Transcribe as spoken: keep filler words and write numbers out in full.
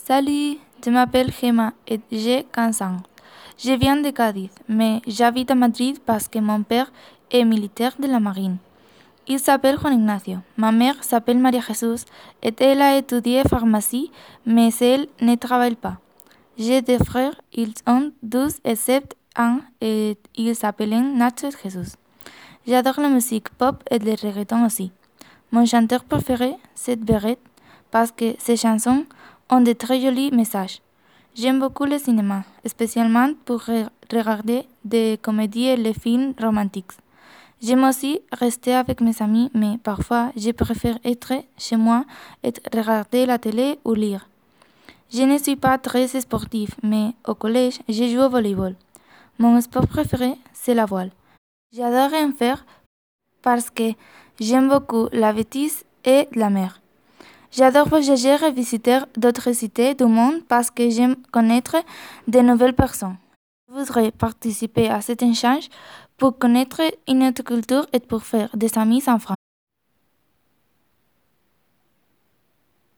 Salut, je m'appelle Gemma et j'ai quinze ans. Je viens de Cadiz, mais j'habite à Madrid parce que mon père est militaire de la marine. Il s'appelle Juan Ignacio. Ma mère s'appelle Maria Jesús et elle a étudié pharmacie, mais elle ne travaille pas. J'ai deux frères, ils ont douze et sept ans et ils s'appellent Nacho et Jesús. J'adore la musique pop et le reggaeton aussi. Mon chanteur préféré, c'est Beret, parce que ses chansons ont de très jolis messages. J'aime beaucoup le cinéma, spécialement pour re- regarder des comédies et les films romantiques. J'aime aussi rester avec mes amis, mais parfois je préfère être chez moi et regarder la télé ou lire. Je ne suis pas très sportive, mais au collège, je joue au volleyball. Mon sport préféré, c'est la voile. J'adore en faire parce que j'aime beaucoup la bêtise et la mer. J'adore voyager et visiter d'autres cités du monde parce que j'aime connaître de nouvelles personnes. Je voudrais participer à cet échange pour connaître une autre culture et pour faire des amis en France.